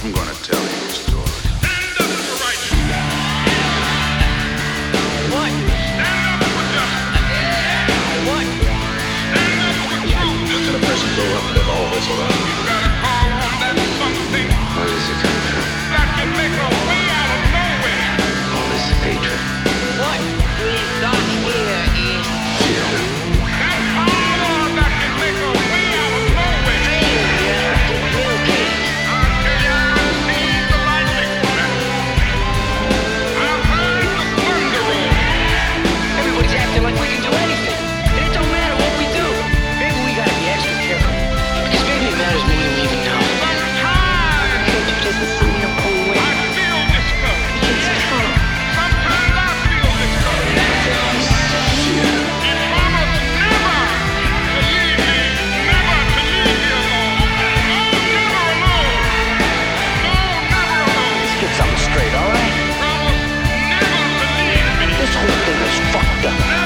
I'm gonna tell you a story. Stand up for right. What? Stand up for justice. What? Stand up for truth. How can a person grow up and live all this life? You gotta call on that something. Where does it come from? That can make a way out of nowhere. All this hatred. What we've got here is Fear. That power that can make a way out of nowhere. failure to communicate. Until I've seen the lightning flash. I've heard the thunder roll. Everybody's acting like we can do anything. And it don't matter what we do. Maybe we gotta be extra careful. Because maybe it matters more than we even know. Sometimes Can't you just see me on cold I feel discouraged. It's true. Sometimes I feel discouraged. Fear. It promised never to leave me, never to leave me alone. Oh, never alone. No, never alone. Let's get something straight, all right? Promised never to leave me, This whole thing is fucked up. never